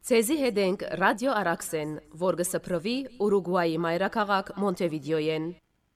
Ցեզի հետ ենք ռադիո Արաքսեն, որ գսփռվի Ուրուգվայի մայրաքաղաք Մոնտեվիդեոյեն։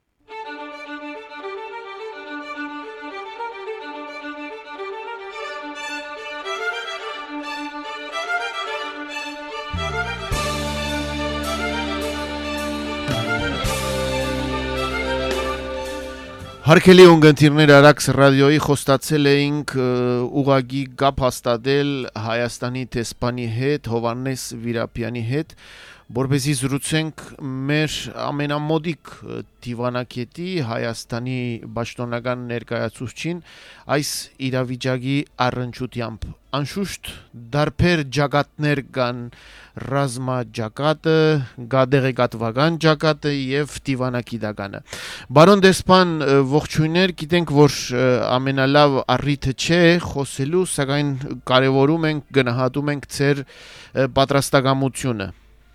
Հարգելի ունգընտիրներ, Արաքս ռադիոյի խոստացել էինք ուղագի գապ հաստատել Հայաստանի տեսփանի հետ, Հովհաննես Վիրապյանի հետ, որպեսզի զրուցենք մեր ամենամոդիկ դիվանագետի Հայաստանի պաշտոնական ներկայացուցչին այս իրավիճակի առնչությամբ։ Անշուշտ դարբեր ջակատներ կան, ռազմաջակատը, գադեղեկատվական ջակատը եւ դիվանագիտականը։ Բարոն դեսպան, ողջույններ, գիտենք, որ ամենալավ առիթը չէ խոսելու, սակայն կարևորում ենք, գնահատում ենք ձեր պատրաստակամությունը։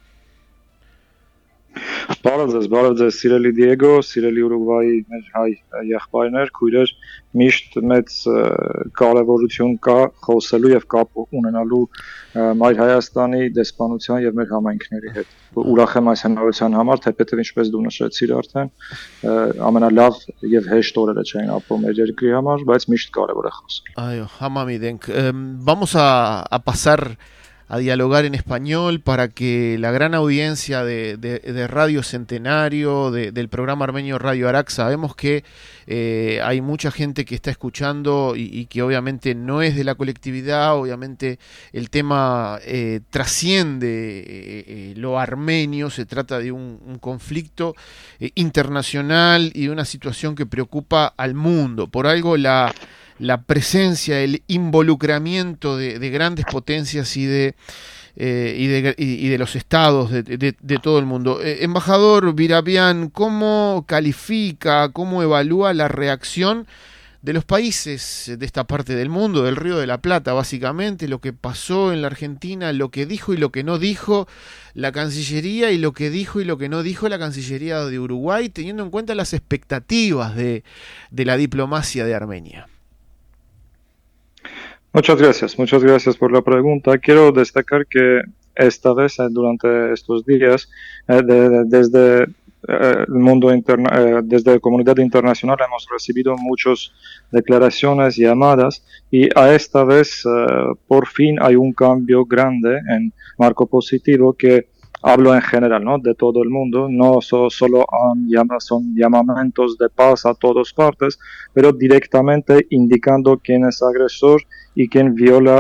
Բարև ձեզ, սիրելի Դիեգո, սիրելի Ուրուգվայի մեր հայ եղբայրներ, քույրեր, միշտ մեծ կարևորություն կա խոսելու եւ կապ ունենալու Մայր Հայաստանի դեսպանության եւ մեր համայնքների հետ։ Ուրախ եմ այս հնարավորության համար, թեպետև ինչպես դու նշեցիր արդեն, ամենալավ եւ հեշտ օրերը չէին ապրում մեր երկրի համար, բայց միշտ կարևոր է խոսել։ Այո, համամիտ ենք։ Vamos a pasar a dialogar en español para que la gran audiencia de Radio Centenario, del programa armenio Radio Arak, sabemos que hay mucha gente que está escuchando y que obviamente no es de la colectividad, obviamente el tema trasciende lo armenio, se trata de un conflicto internacional y de una situación que preocupa al mundo. Por algo la presencia, el involucramiento de grandes potencias y de los estados de todo el mundo. Embajador Virapián, ¿cómo califica, cómo evalúa la reacción de los países de esta parte del mundo, del Río de la Plata, básicamente, lo que pasó en la Argentina, lo que dijo y lo que no dijo la Cancillería y lo que dijo y lo que no dijo la Cancillería de Uruguay, teniendo en cuenta las expectativas de la diplomacia de Armenia? Muchas gracias por la pregunta. Quiero destacar que esta vez, durante estos días, desde el mundo desde la comunidad internacional hemos recibido muchas declaraciones, llamadas, y a esta vez por fin hay un cambio grande en marco positivo que hablo en general, ¿no? De todo el mundo, no solo son llamamientos de paz a todas partes, pero directamente indicando quién es agresor y quién viola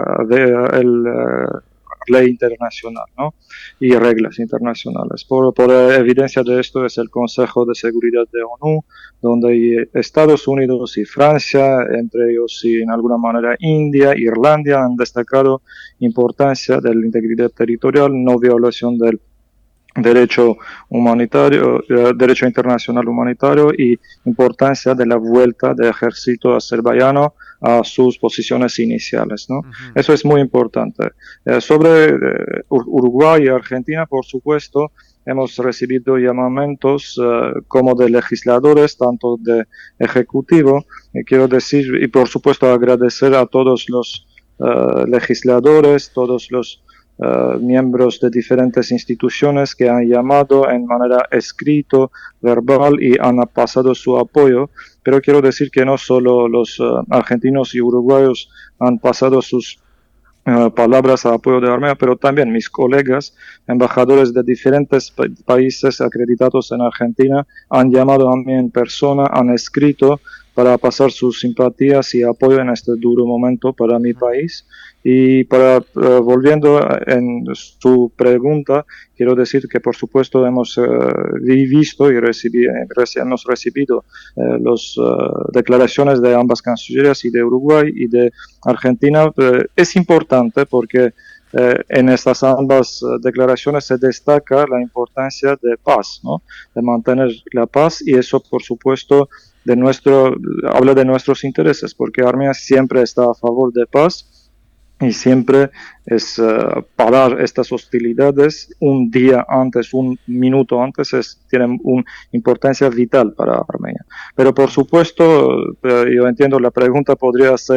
ley internacional, ¿no? Y reglas internacionales. Por evidencia de esto es el Consejo de Seguridad de ONU, donde Estados Unidos y Francia, entre ellos y en alguna manera India, Irlanda, han destacado importancia de la integridad territorial, no violación del derecho humanitario, derecho internacional humanitario, y importancia de la vuelta del ejército azerbaiyano a sus posiciones iniciales, ¿no? Eso es muy importante. Sobre Uruguay y Argentina, por supuesto, hemos recibido llamamientos como de legisladores, tanto de ejecutivo, quiero decir, y por supuesto agradecer a todos los legisladores, todos los miembros de diferentes instituciones que han llamado en manera escrito, verbal, y han pasado su apoyo. Pero quiero decir que no solo los argentinos y uruguayos han pasado sus palabras a apoyo de Armenia, pero también mis colegas, embajadores de diferentes países acreditados en Argentina, han llamado a mí en persona, han escrito para pasar sus simpatías y apoyo en este duro momento para mi país. Y volviendo en su pregunta, quiero decir que por supuesto hemos visto y hemos recibido las declaraciones de ambas cancillerías, y de Uruguay y de Argentina. Es importante porque en estas ambas declaraciones se destaca la importancia de paz, ¿no? De mantener la paz, y eso por supuesto habla de nuestros intereses, porque Armenia siempre está a favor de paz. Y siempre es parar estas hostilidades un día antes, un minuto antes, tienen una importancia vital para Armenia. Pero por supuesto, yo entiendo, la pregunta podría ser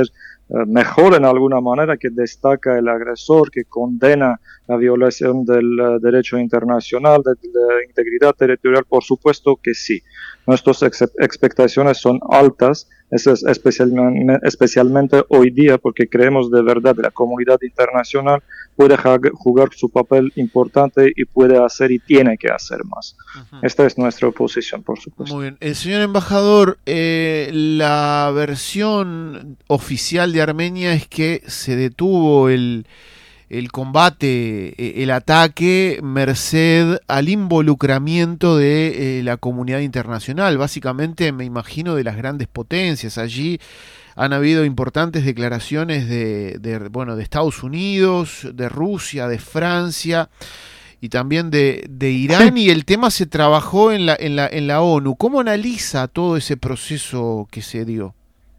mejor en alguna manera, que destaca el agresor, que condena la violación del derecho internacional, de la integridad territorial. Por supuesto que sí. Nuestras expectaciones son altas, especialmente hoy día, porque creemos de verdad que la comunidad internacional puede jugar su papel importante y puede hacer y tiene que hacer más. Esta es nuestra posición, por supuesto. Muy bien. Señor embajador, la versión oficial de Armenia es que se detuvo el combate, el ataque, merced al involucramiento de la comunidad internacional, básicamente me imagino de las grandes potencias. Allí han habido importantes declaraciones de Estados Unidos, de Rusia, de Francia y también de Irán, y el tema se trabajó en la ONU. ¿Cómo analiza todo ese proceso que se dio?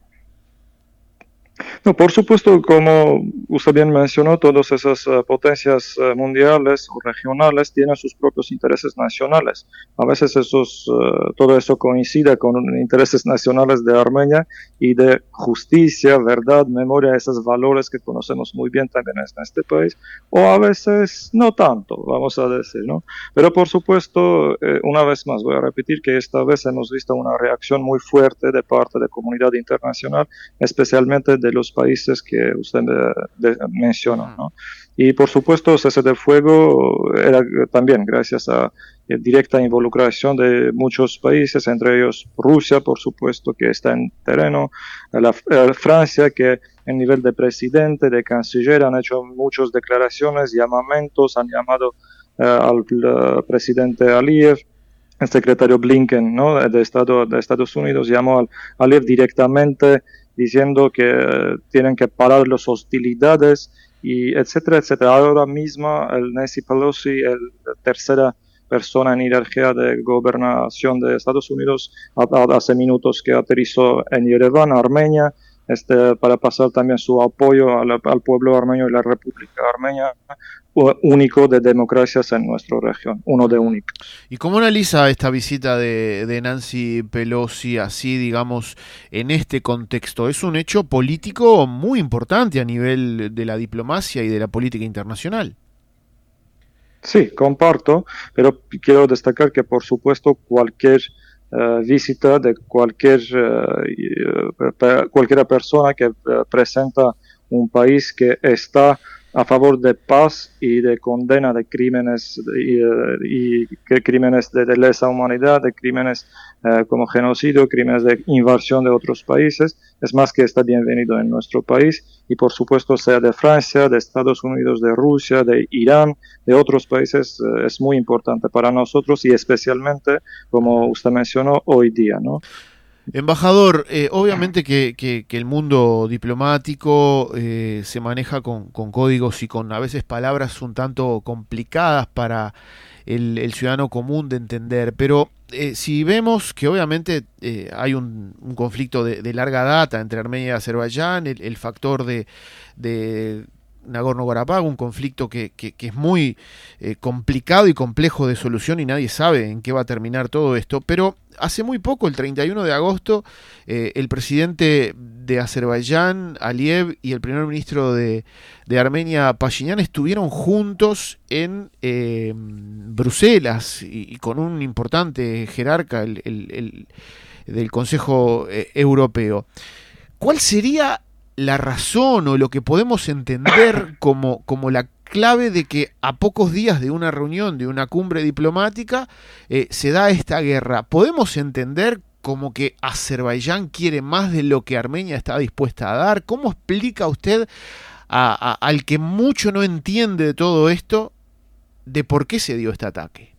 No, por supuesto, como usted bien mencionó, todas esas potencias mundiales o regionales tienen sus propios intereses nacionales. A veces todo eso coincide con intereses nacionales de Armenia y de justicia, verdad, memoria, esos valores que conocemos muy bien también en este país, o a veces no tanto, vamos a decir, ¿no? Pero por supuesto, una vez más, voy a repetir que esta vez hemos visto una reacción muy fuerte de parte de la comunidad internacional, especialmente de los países que usted mencionó, ¿no? Y por supuesto, el cese de fuego era también gracias a directa involucración de muchos países, entre ellos Rusia, por supuesto, que está en terreno, Francia, que en nivel de presidente, de canciller, han hecho muchas declaraciones, llamamientos, han llamado al presidente Aliyev. El secretario Blinken, ¿no?, de Estados Unidos, llamó a Aliyev directamente diciendo que tienen que parar las hostilidades, y etcétera, etcétera. Ahora mismo el Nancy Pelosi, la tercera persona en jerarquía de gobernación de Estados Unidos, hace minutos que aterrizó en Yerevan, Armenia, para pasar también su apoyo al pueblo armenio y la República Armenia, único de democracias en nuestra región, uno de único. ¿Y cómo analiza esta visita de Nancy Pelosi así, digamos, en este contexto? Es un hecho político muy importante a nivel de la diplomacia y de la política internacional. Sí, comparto, pero quiero destacar que por supuesto cualquier visita de cualquier persona que presenta un país que está a favor de paz y de condena de crímenes crímenes de lesa humanidad, de crímenes como genocidio, crímenes de invasión de otros países, es más que está bienvenido en nuestro país, y por supuesto sea de Francia, de Estados Unidos, de Rusia, de Irán, de otros países, es muy importante para nosotros, y especialmente, como usted mencionó, hoy día, ¿no? Embajador, obviamente que el mundo diplomático se maneja con códigos y con a veces palabras un tanto complicadas para el ciudadano común de entender, pero si vemos que obviamente hay un conflicto de larga data entre Armenia y Azerbaiyán, el factor de Nagorno-Karabaj, un conflicto que es muy complicado y complejo de solución, y nadie sabe en qué va a terminar todo esto, pero hace muy poco, el 31 de agosto, el presidente de Azerbaiyán, Aliyev, y el primer ministro de Armenia, Pashinyan, estuvieron juntos en Bruselas y con un importante jerarca del Consejo Europeo. ¿Cuál sería la razón o lo que podemos entender como la clave de que a pocos días de una reunión, de una cumbre diplomática, se da esta guerra? ¿Podemos entender como que Azerbaiyán quiere más de lo que Armenia está dispuesta a dar? ¿Cómo explica usted al que mucho no entiende de todo esto, de por qué se dio este ataque?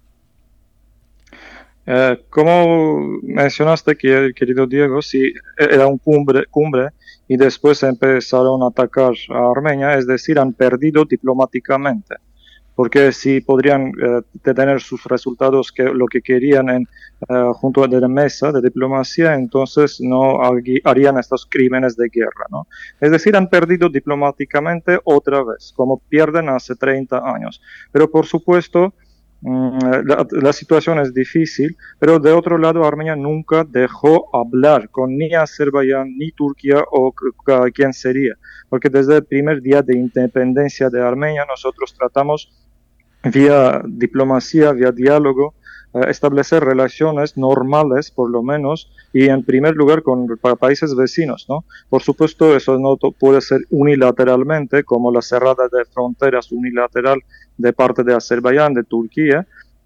Como mencionaste, querido Diego, sí, era un cumbre y después empezaron a atacar a Armenia, es decir, han perdido diplomáticamente, porque si podrían tener sus resultados, lo que querían junto a la mesa de diplomacia, entonces no harían estos crímenes de guerra, ¿no? Es decir, han perdido diplomáticamente otra vez, como pierden hace 30 años. Pero por supuesto, La situación es difícil, pero de otro lado Armenia nunca dejó hablar con ni Azerbaiyán ni Turquía o quién sería, porque desde el primer día de independencia de Armenia nosotros tratamos vía diplomacia, vía diálogo, establecer relaciones normales, por lo menos, y en primer lugar con países vecinos, ¿no? Por supuesto, eso no puede ser unilateralmente, como la cerrada de fronteras unilateral de parte de Azerbaiyán, de Turquía,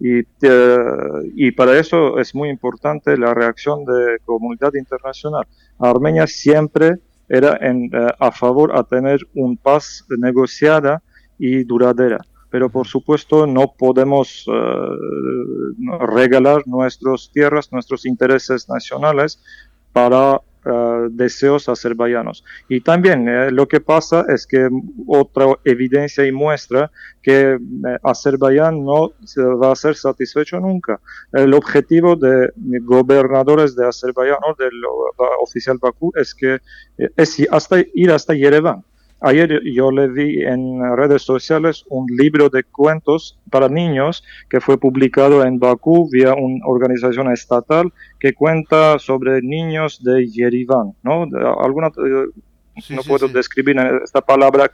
y para eso es muy importante la reacción de comunidad internacional. Armenia siempre era a favor a tener una paz negociada y duradera, pero por supuesto no podemos regalar nuestras tierras, nuestros intereses nacionales para deseos azerbaiyanos. Y también lo que pasa es que otra evidencia y muestra que Azerbaiyán no va a ser satisfecho nunca. El objetivo de gobernadores de Azerbaiyán o del oficial Bakú es que ir hasta Yerevan. Ayer yo le vi en redes sociales un libro de cuentos para niños que fue publicado en Bakú vía una organización estatal que cuenta sobre niños de Yerevan, ¿no? Sí, No sí, puedo sí. describir esta palabra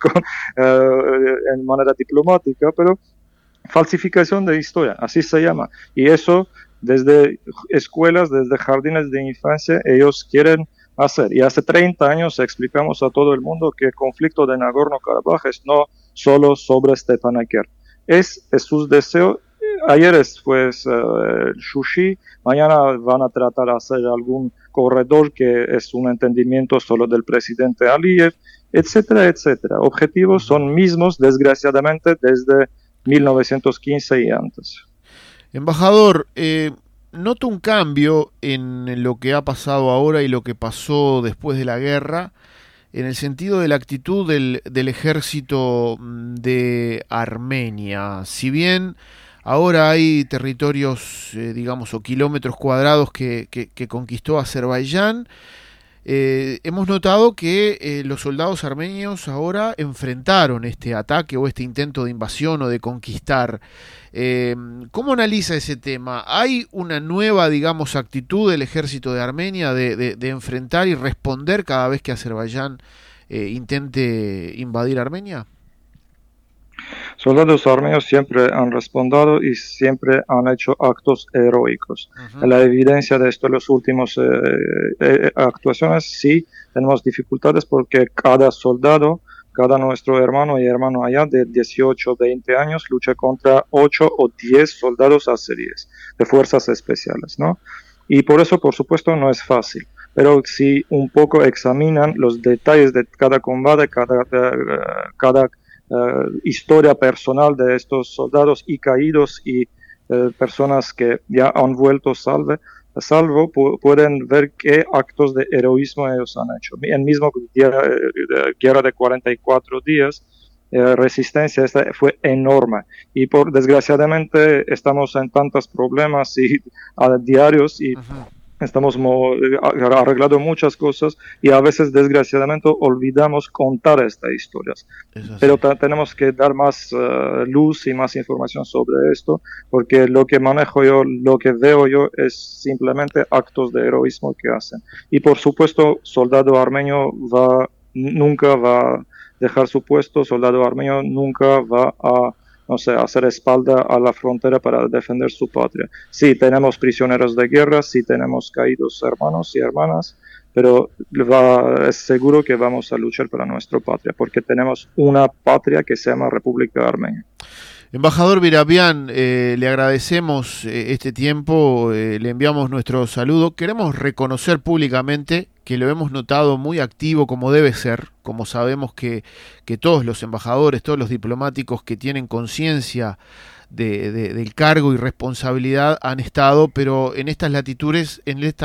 en manera diplomática, pero falsificación de historia, así se llama. Y eso desde escuelas, desde jardines de infancia, ellos quieren hacer. Y hace 30 años explicamos a todo el mundo que el conflicto de Nagorno-Karabaj es no solo sobre Stepanakert. Es su deseo. Ayer fue Shushi, mañana van a tratar de hacer algún corredor que es un entendimiento solo del presidente Aliyev, etcétera, etcétera. Objetivos son mismos, desgraciadamente, desde 1915 y antes. Embajador, noto un cambio en lo que ha pasado ahora y lo que pasó después de la guerra, en el sentido de la actitud del ejército de Armenia. Si bien ahora hay territorios, digamos, o kilómetros cuadrados que conquistó Azerbaiyán, hemos notado que los soldados armenios ahora enfrentaron este ataque o este intento de invasión o de conquistar. ¿Cómo analiza ese tema? ¿Hay una nueva, digamos, actitud del ejército de Armenia de enfrentar y responder cada vez que Azerbaiyán intente invadir Armenia? Soldados armenios siempre han respondido y siempre han hecho actos heroicos. Uh-huh. La evidencia de esto en las últimas actuaciones, sí, tenemos dificultades porque cada soldado, cada nuestro hermano y hermano allá de 18 o 20 años lucha contra 8 o 10 soldados azeríes de fuerzas especiales, ¿no? Y por eso, por supuesto, no es fácil. Pero si un poco examinan los detalles de cada combate, cada historia personal de estos soldados y caídos y personas que ya han vuelto salvo, pueden ver qué actos de heroísmo ellos han hecho. En mismo guerra de 44 días, resistencia esta fue enorme y desgraciadamente estamos en tantos problemas y diarios y Uh-huh. estamos arreglando muchas cosas y a veces desgraciadamente olvidamos contar estas historias. Pero tenemos que dar más luz y más información sobre esto, porque lo que manejo yo, lo que veo yo es simplemente actos de heroísmo que hacen. Y por supuesto, soldado armenio nunca va a dejar su puesto, soldado armenio nunca va a hacer espalda a la frontera para defender su patria. Sí, tenemos prisioneros de guerra, sí tenemos caídos hermanos y hermanas, pero es seguro que vamos a luchar para nuestra patria, porque tenemos una patria que se llama República Armenia. Embajador Birabian, le agradecemos este tiempo, le enviamos nuestro saludo. Queremos reconocer públicamente que lo hemos notado muy activo como debe ser, como sabemos que todos los embajadores, todos los diplomáticos que tienen conciencia del cargo y responsabilidad han estado, pero en estas latitudes,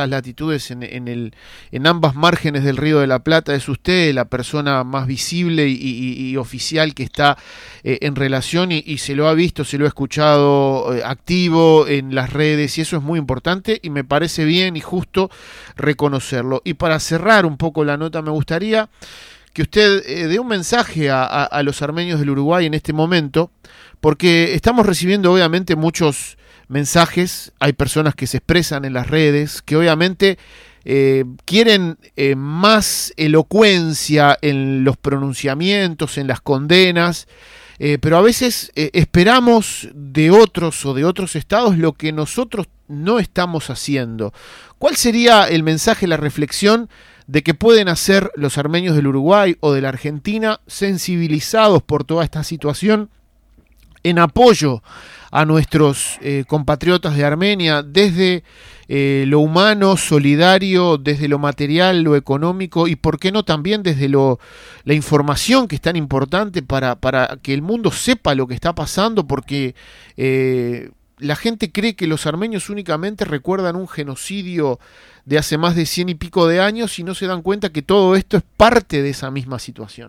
en ambas márgenes del Río de la Plata, es usted la persona más visible y oficial que está en relación y se lo ha visto, se lo ha escuchado activo en las redes, y eso es muy importante y me parece bien y justo reconocerlo. Y para cerrar un poco la nota, me gustaría que usted dé un mensaje a los armenios del Uruguay en este momento, porque estamos recibiendo obviamente muchos mensajes, hay personas que se expresan en las redes, que obviamente quieren más elocuencia en los pronunciamientos, en las condenas, pero a veces esperamos de otros o de otros estados lo que nosotros no estamos haciendo. ¿Cuál sería el mensaje, la reflexión de que pueden hacer los armenios del Uruguay o de la Argentina, sensibilizados por toda esta situación, en apoyo a nuestros compatriotas de Armenia, desde lo humano, solidario, desde lo material, lo económico y, por qué no, también desde la información, que es tan importante para que el mundo sepa lo que está pasando, porque la gente cree que los armenios únicamente recuerdan un genocidio de hace más de 100 y pico de años y no se dan cuenta que todo esto es parte de esa misma situación.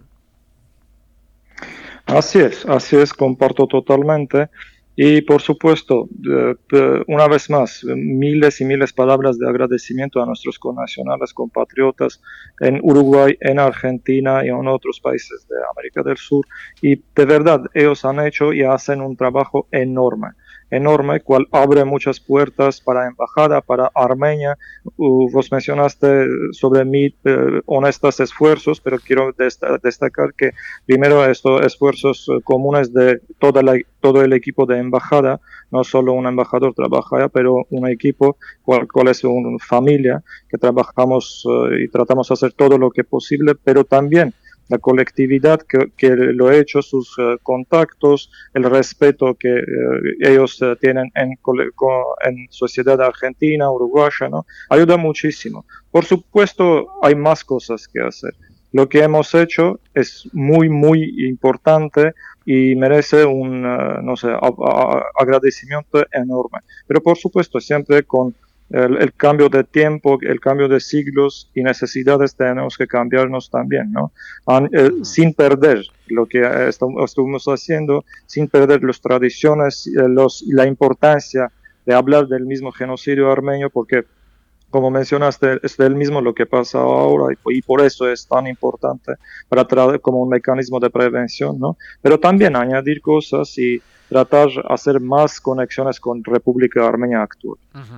Así es, comparto totalmente. Y por supuesto, una vez más, miles y miles de palabras de agradecimiento a nuestros connacionales, compatriotas en Uruguay, en Argentina y en otros países de América del Sur. Y de verdad, ellos han hecho y hacen un trabajo enorme, cual abre muchas puertas para embajada, para Armenia. Vos mencionaste sobre mis honestos esfuerzos, pero quiero destacar que primero estos esfuerzos comunes de todo el equipo de embajada, no solo un embajador trabaja, pero un equipo cual es una familia que trabajamos y tratamos de hacer todo lo que posible, pero también la colectividad que lo ha hecho, sus contactos, el respeto que ellos tienen en sociedad argentina, uruguaya, ¿no? Ayuda muchísimo. Por supuesto, hay más cosas que hacer. Lo que hemos hecho es muy, muy importante y merece un, agradecimiento enorme. Pero por supuesto, siempre con el cambio de tiempo, el cambio de siglos y necesidades tenemos que cambiarnos también, ¿no? Sin perder lo que estamos haciendo, sin perder las tradiciones, la importancia de hablar del mismo genocidio armenio, porque como mencionaste, es del mismo lo que pasa ahora y por eso es tan importante como un mecanismo de prevención, ¿no? Pero también añadir cosas y tratar de hacer más conexiones con República Armenia actual. Uh-huh.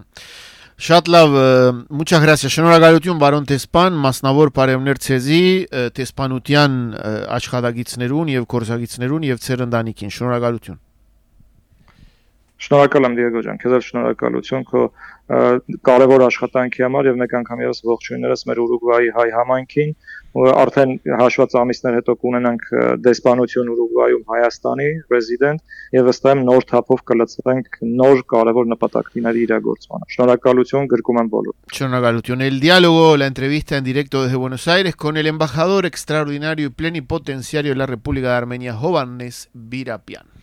Շատլավ, muchas gracias. Շնորհակալություն բարոն Տեսպան, մասնավոր Պարևներ ցեզի, Տեսպանության աշխատագիցներուն եւ կորզագիցներուն եւ ծեր ընտանիքին։ Շնորհակալություն։ Շնորհակալ եմ Դիեգո ջան, քեզ շնորհակալություն քո կարևոր աշխատանքի համար եւ մեկ անգամ եւս ողջույններս մեր Ուրուգվայի հայ համայնքին։ Արդեն հաշված ամիսներ հետո կունենանք դեսպանություն Ուրուգվայում Հայաստանի ռեզիդենտ եւ ըստ եմ նոր թափով կլծենք նոր կարևոր նպատակների իրագործմանը։ Շնորհակալություն, գրկում եմ բոլոր։ Շնորհակալություն. El diálogo, la entrevista en directo desde Buenos Aires con el embajador extraordinario y plenipotenciario de la República de Armenia, Hovhannes Virapian.